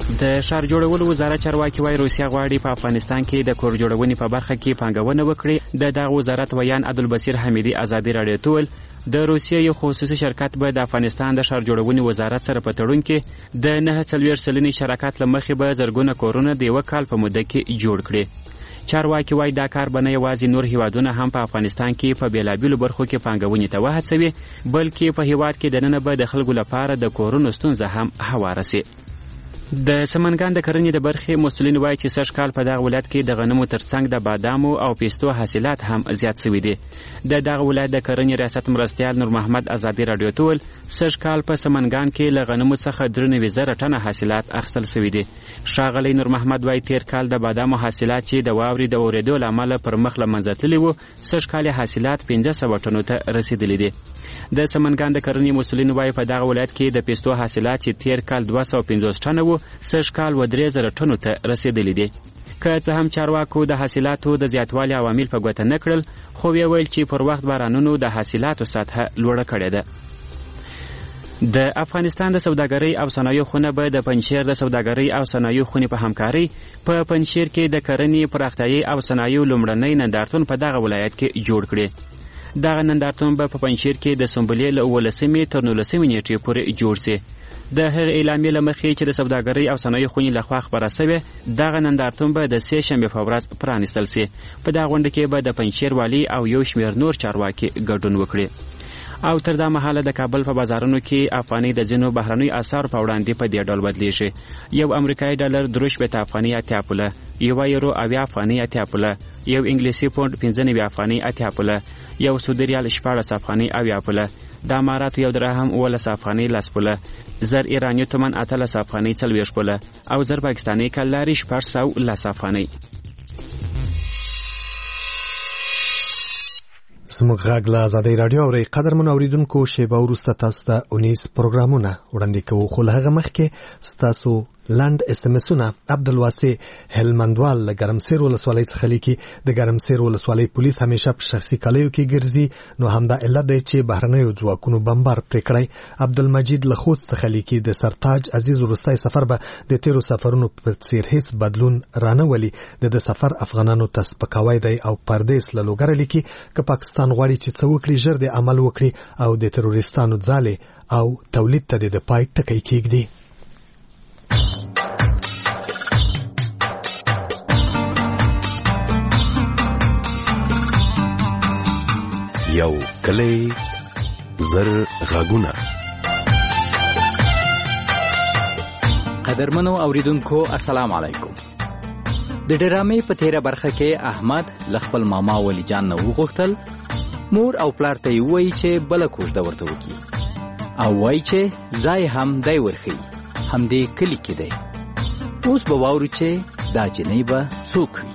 د ښار جوړولو وزارت چارواکي وايي روسیه غواړي په افغانستان کې د کور جوړونې په برخه کې پانګونه وکړي. د دغه وزارت ویان عبدالبصیر حمیدي ازادي راډیو ته وویل د روسیې یو خصوصي شرکت به د افغانستان د ښار جوړونې وزارت سره په تړون کې د 49 سلنې شراکت له مخې به زرګونه کورونه د یوه کال په موده کې جوړ کړي. چارواکي وايي دا کار به نه یوازې نور هیوادونه هم په افغانستان کې په بېلابېلو برخو کې پانګونې ته وهڅوي بلکې په هیواد کې دننه به د خلکو لپاره د کورونو ستونزه هم هواره سي. د سمنګان د کرنې د برخې مسؤلین وایي چې سږ کال په دغه ولایت کې د غنمو ترڅنګ د بادامو او پیستو حاصلات هم زیات شوي دي. د دغه ولایت د کرنې ریاست مرستیال نور محمد ازادي راډیو ته وویل سږ کال په سمنګان کې له غنمو څخه 93,000 ټنه حاصلات اخیستل شوي دي. ښاغلی نور محمد وایي تیر کال د بادامو حاصلات چې د واورې د اورېدو له امله پر مخ له منځه تللي وو سږ کال حاصلات 500 ټنو ته رسېدلي دي. د سمنګان د کرنې مسؤلین وایي په دغه ولایت کې د پیستو حاصلات چې تیر کال 250 ټنه وو سږ کال 3,000 ټنو ته رسېدلي دي. که څه هم چارواکو د حاصلاتو د زیاتوالي عوامل په ګوته نه کړل خو ویې ویل چې پر وخت بارانونو د حاصلاتو سطحه لوړه کړې ده. د افغانستان د سوداګرۍ او صنایعو خونه به د پنجشیر د سوداګرۍ او صنایعو خونې په همکارۍ په پنجشیر کې د کرنې پراختیايي او صنایعو لومړنی نندارتون په دغه ولایت کې جوړ کړي. دغه نندارتون به په پنجشیر کې د سنبلې له 18 تر 19 نیټې پورې جوړ سي. د هغې اعلامیې له مخې چې د سوداګرۍ او صنایعو خونې لخوا خپره سوې دغه نندارتون به د 3 شنبې په ورځ پرانیستل سي. په دغه غونډه کې به د پنجشیر والي او یو شمېر نور چارواکي ګډون وکړي. او تر دا مهاله د کابل په بازارونو کې افغانۍ د ځینو بهرنیو اسعارو په وړاندې په دې ډول بدلیږي. یو امریکایي ډالر 3 افغانۍ 80 پوله، یو یورو 80 افغانۍ 80 پوله، یو انګلیسي پوند 95 افغانۍ 80 پوله، یو سعودي ریال 14 افغانۍ 80 پوله، د اماراتو یو درهم 18 افغانۍ 10 پوله، زر ایراني تومن 18 افغانۍ 40 پوله او زر پاکستاني کلاري 410 افغانۍ. زموږ غږ له ازادۍ راډیو اورئ. قدرمنو اورېدونکو شیبه وروسته تاسو ته 19 پروګرامونه وړاندې کوو خو له هغه مخکې ستاسو لنډ SMS-ونه. عبدالواسع هلمندوال له ګرمسیر ولسوالۍ څخه لیکي د ګرمسیر ولسوالۍ پولیس همیشه په شخصي کالیو کې ګرځي نو همدا علت دی چې بهرنیو ځواکونو بمبار پرې کړی. عبدالمجید له خوست څخه لیکي د سرتاج عزیز وروستی سفر به د تیرو سفرونو په څیر هیڅ بدلون رانه ولي. د سفر افغانانو ته سپکاوی دی او پردیس له لوګره لیکي که پاکستان غواړي چې څه وکړي ژر د عمل وکړي او د تروریستانو ځالې او تولید ته د پای ټکی کېږدي. یو کلی زر غاګونه. قدرمنو اوریدونکو السلام علیکم. د ډرامې په تیره برخه کې احمد ل خپل ماما ولی جان نه وغوښتل مور او پلار ته یې وایي چې بله کوژده ورته وکړي او وایي چې ځای هم دی ورښیي همدې کلي کې دی. اوس به واورو چې دا جنۍ به څوک وي.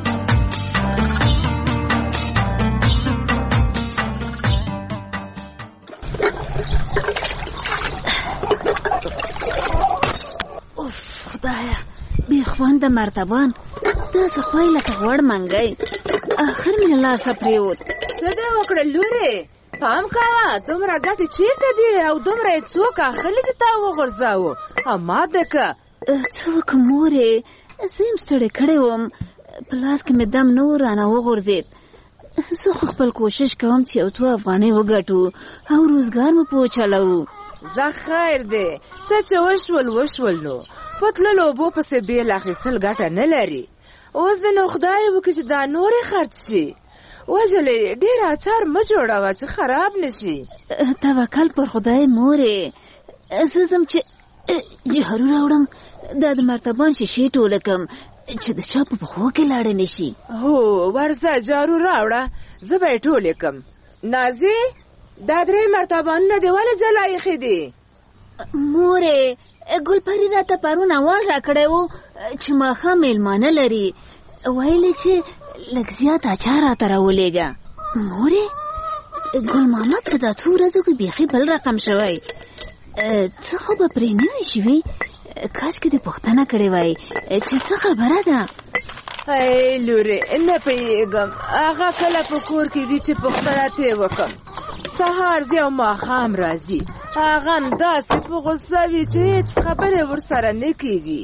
خوند مرتبان داسې خوای لکه غوړ منګی اخر مې له لاسه پرېوت. څه دې وکړه لورې؟ پام کوه دومره ګټې چېرته دي او دومره یې څوک اخلي چې تا وغورځاوه؟ اماده که څه وکړم مورې زه یم ستړې کړې وم په لاس کې مې دم نه و رانه وغورځېد. زه خو خپل کوشش کوم چې یو څو افغانۍ وګټو او روزګار مو په وچلوو. زه خیر دی څه چې وشول نو په تللو اوبو پسې بیل اخیستل ګټه نه لري. اوس د نو خدای وکړي چې دا نورې خرڅ شي. وځلې ډېر اچار مه جوړوه چې خراب نشي. توکل پر خدای مورې. زه ځم چې جهرو راوړم دا د مرتبان شیشې ټوله کم چې د چا په پښو کې لاړې نشي. هو ورځه جارو راوړه زه به یې ټولې کم. نازي دا 3 مرتبانونه دې ولې جلا ایښي دي؟ مورې ګلپري راته پرون اواز راکړی و چې ماښام میلمانه لري ویلې چې لږ زیات اچار راته راولېږه. مورې ګل محمد په دا څو ورځو کې بیخي بل رقم شوی. څه خو به پرې نه وي شوي کاشکې دې پوښتنه کړې وای چې څه خبره ده. ای لورې نه پوهېږم هغه کله په کور کې وي چې پوښتنه ترې وکړم. سهار ځي او ماښام راځي هغه هم داسې په غوسه وي چې هېڅ خبرې ورسره نه کېږي.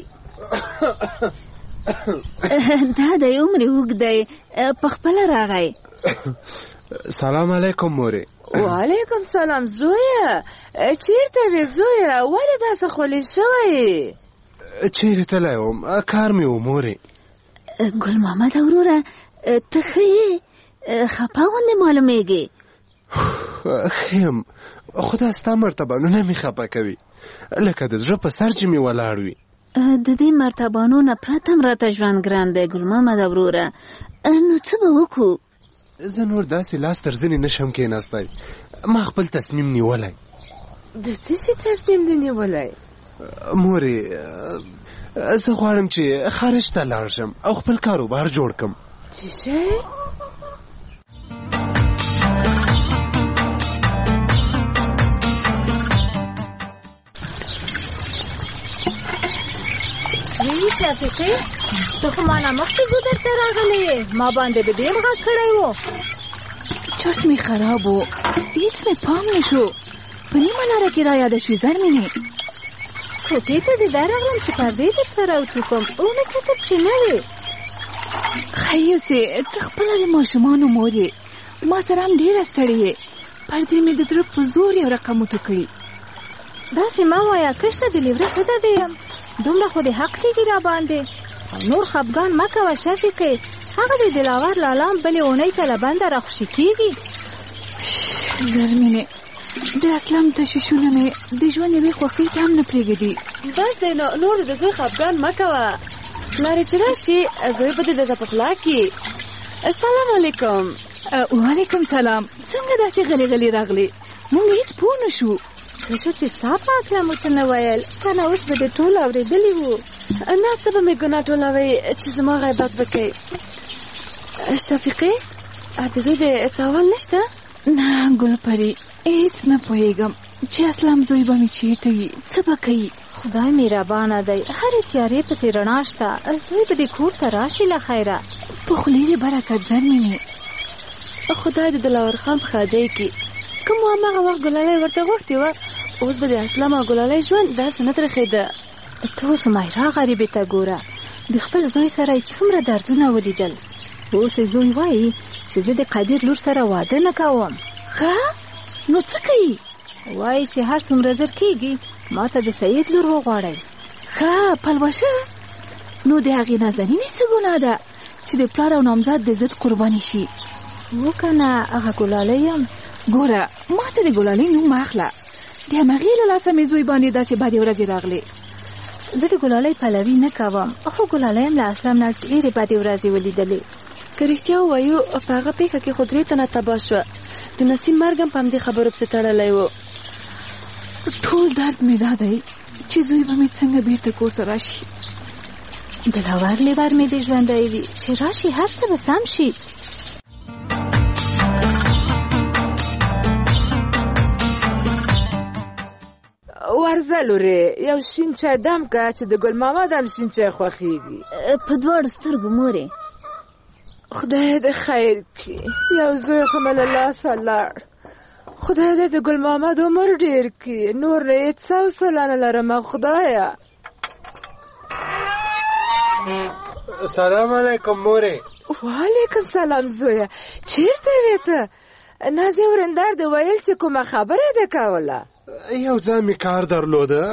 دا دی عمر اوږد دی، په خپله راغی. سلام علیکم مورې. وعلیکم سلام زویه. چیرته وې زویه؟ ولې داسې خولې شوی؟ چیرې تللی وم، کار مې و مورې. ګل محمد وروره ته ښه یې؟ خپه غوندې معلومېږې. ښه یم، خو دا ستا مرتبانونه مې خپه کوي، لکه د زړه په سر چې مې ولاړ وي. د دې مرتبانو نه پرته هم راته ژوند ګران دی ګل محمد وروره. نو څه به وکړو؟ زه نور داسې لاس تر زنې نشم کېناستی. ما خپل تصمیم نیولی. د څه شي تصمیم دې نیولی؟ مورې زه غواړم چې خارج ته لاړ شم او خپل کاروبار جوړ کړم. څه شی؟ وی شفیقې ته خو مانه مخکې ګودر ته راغلی یې، ما باندې به ډېر غږ کړی و. چرت مې خراب و، هېڅ مې پام نه شو. په نیمه لاره کې را یاده شوې زرمینې. کوټې ته دې دا راغلم چې پردې درته راوتو کړم، ومې کتل چې نه وې. ښه یوسې، ته خپله د ماشومانو مور یې، ما سره هم ډېره ستړې یې. پردې مې د زړه په زور یو رقم وتو کړي. داسې مه وایه، کشته د لیوره ښځه دې یم، دومره خو دې حق کېږي را باندې. او نور خفګان مه کوه شفیقې، هغه د دلاور لالا بلې اونۍ ته له بنده راخوشي کېږي. زرمینې د اسلام تشویشونه مې د ژوند یوې خوښۍ ته هم نه پرېږدي. بس دی نو، نور د زوی خفګان مه کوه. پلارې چې راشي زوی به دې درته په پلا کړي. السلام علیکم. وعلیکم سلام. څنګه داسې غلې غلې راغلې؟ موږ هېڅ پوه نه شو. ښه چې ستا په هکله مو څه نه ویل، که نه اوس به دې ټول اورېدلي وو. نه څه به مې ګناه ټولوئ چې زما غیبت وکئ. شفیقې د زوی د تاوان نشته؟ نه ګل پري، هېڅ نه پوهېږم چې اسلام زوی به مې چېرته وي، څه به کوي. خدای مهربانه دی، هرې تیارې پسې رڼا شته. زوی به دې کور ته راشي له خیره. په خولې دې برکت زرمینې. خدای د دلاور خان په ښادۍ کې کوم هماغه وخت ګلالۍ ورته غوښتې وه، اوس به د اسلام او ګلالۍ ژوند داسې نه ترخېده. ته اوس مایرا غریبې ته ګوره، د خپل زوی سره یې څومره دردونه ولیدل. اوس یې زوی وایي چې زه د قدیر لور سره واده نه کوم. ښه نو څه کوي؟ وایي چې هر څومره زر کېږي ما ته د سید لور وغواړئ. ښه پلوشه، نو د هغې نازنینې څه ګناه ده چې د پلار او نامزد د ضد قرباني شي؟ و که نه، هغه ګلالۍ یم. ګوره ما ته د ګلالۍ نوم مه اخله، د همغې له لاسه مې زوی باندې داسې بدې ورځې راغلې. زه د ګلالۍ پلوي نه کوم، خو ګلالۍ هم له اسلام نه ډېرې بدې ورځې ولیدلې. که رښتیا ووایو په هغه پېښه کې خو 3 تنه تباه شوه. د نسیم مرګ هم په همدې خبرو پسې تړلی و. ټول درد مې دا دی چې زوی به مې څنګه بیرته کور ته راشي. دلاور لیور مې دې ژوندی وي، چې راشي هر څه به سم شي. ورځه لورې، یو شین چای دم که چې د ګل محمد هم شین چای خوښېږي. په دواړو سترګو مورې. خدای دې خیر کړي، یو زوی خو مې له لاسه لاړ. خدای دې د ګل محمد عمر ډېر کړي، نور نه هېڅ حوصله نه لرم خدایه. سلام علیکم مورې. وعلیکم سلام زویه، چیرته وې ته؟ نازیه ورندار دې ویل چې کومه خبره دې کوله؟ یو ځای مې کار درلوده.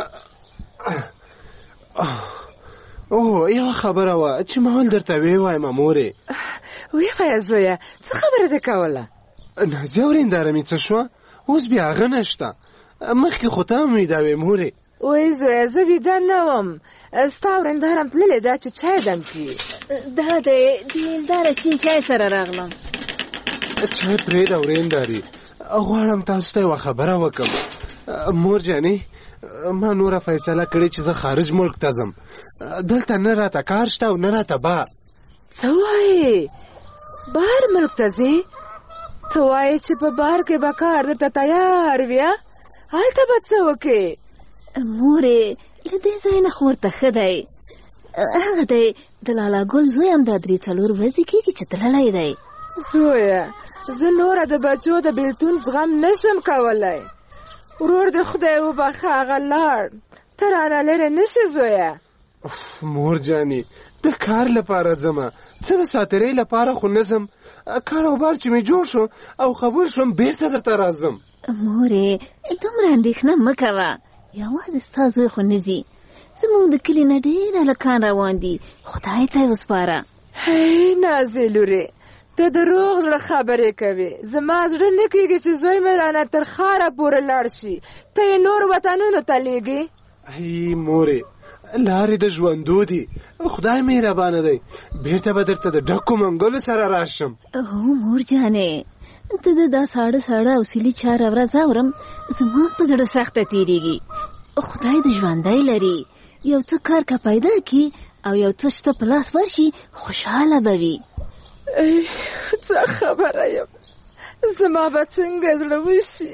اوه یوه خبره وه چې محول درته ویې وایم مورې. ویې وایه زویه، څه خبره دې کوله؟ نازیه ورنداره مې څه شوه؟ اوس بیا هغه نشته. مخکې خو ته هم ویده وې مورې. وای زویه، زه ویده نه وم، ستا ورندار هم تللې ده چې چای دم کړي. دا دی د هنداره شین چای سره راغلم. چای پرېږده ورندارې، غواړم تاسو ته یوه خبره وکړم. مور جانې، ما نوره فیصله کړې چې زه خارج ملک ته ځم. دلته نه راته کار شته او نه راته بار. څه وایې؟ بهر ملک ته ځې؟ ته وایې چې په بهر کې به کار درته تیار وي، هلته به څه وکړې؟ مورې له دې ځای نه خو ورته ښه دی. هغه دی د لالا ګل زوی هم دا 3-4 ورځې کېږي چې تللی دی. زویه، زه نوره د بچو د بېلتون زغم نشم کولی. ورور د خدای وبخښه هغه لاړ، ته رانه لرې نشې زویه. مور جانې د کار لپاره ځمه، څه د ساترۍ لپاره خو نه ځم. کاروبار چې مې جوړ شو او قبول شوم بیرته درته راځم. مورې دومره اندېښنه مه کوه، یوازې ستا زوی خو نه ځي، زموږ د کلي نه ډېر هلکان روان دي، خدای ته یې وسپاره. هی نازې لورې، ته د روغ زړه خبرې کوې. زما زړه نه کېږي چې زوی مې رانه تر ښاره پورې لاړ شي، ته یې نور وطنونو ته لېږې. ای مورې، لارې د ژوندو دي، خدای مهربانه دی، بیرته به درته د ډکو منګلو سره راشم. هو مور جانې، ته د دا ساړه ساړه او سیلي چاره ورځ اورم، زما په زړه سخته تېرېږي. خدای د ژوندی لري، یو څه کار که پیدا کړي او یو څه شته په لاس ورشي، خوشحاله به وي. څه خبره یم، زما به څنګه زړه وشي.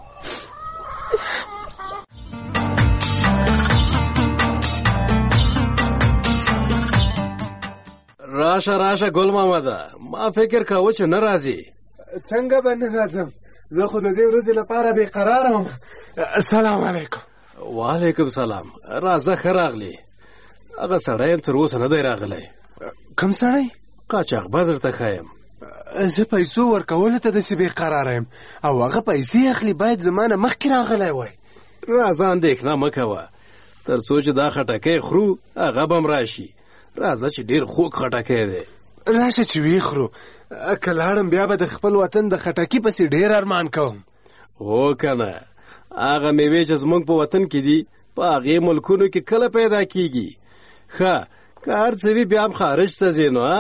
راشه راشه ګل مامده، ما فکر کاوه چې نه راځي. څنګه به نه راځم، زه خو د دې ورځې لپاره بې قراره وم. السلام علیکم. وعلیکم سلام. راځه ښه راغلی. هغه سړی یم تر اوسه نه دی راغلی. کوم سړی؟ قاچاقبر درته ښایم. زه پیسو ورکولو ته داسې بې قراره یم او هغه پیسې اخلي، باید زما نه مخکې راغلی وای. راځه اندېښنه مه کوه، تر څو چې دا خټکی خورو هغه به م راشي. راځه چې ډېر خوږ خټکی دی. راشه چې ویې خورو، که لاړم بیا به د خپل وطن د خټکي پسې ډېر ارمان کوم. هو که نه، هغه میوې چې زموږ په وطن کې دي په هغې ملکونو کې کله پیدا کیږي. ښه که هر څه وي بیا هم خارج ته ځې نو.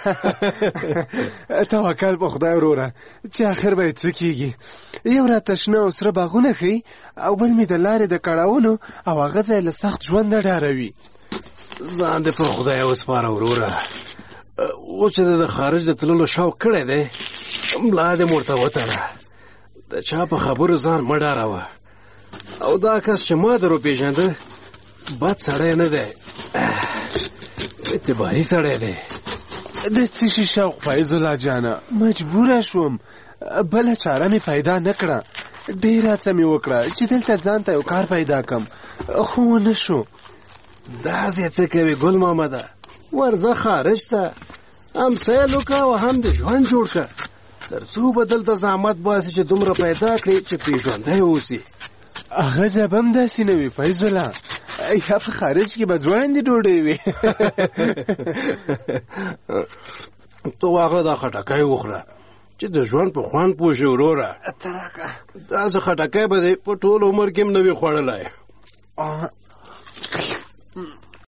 توکل په خدای وروره، چې آخر به یې څه کیږي. یو راته شنه او سره باغونه ښیي او بل مې د لارې د کړاوونو او هغه ځای له سخت ژونده ډاروي. ځان دې پر خدای وسپاره وروره. اوس چې د خارج د تللو شوق کړی دی، ملا دې ورته وتړه. د چا په خبرو ځان مه ډاروه. او دا کس چې ما در وپېژنده بد سړی نه دی، اعتباري سړی دی. د څه شي شوق فیض الله جانه، مجبوره شوم، بله چاره مې پیدا نه کړه. ډېره هڅه مې وکړه چې دلته ځان ته یو کار پیدا کړم، خو ونه شو. داسې څه کوې ګل مامده، ورځه خارج ته، هم سیل وکړه او هم د ژوند جوړ کړه، تر څو به دلته زحمت باسي چې دومره پیدا کړې چې پېژندی اوسي. هغه ځب هم داسې نه وي فیض الله، یا په خارج کې به ځوړندې ډوډۍ وي. ته واخله دا خټکی وخوره چې د ژوند په خوند پوه شې وروره. داسې خټکی به دې په ټول عمر کې هم نه وي خوړلی.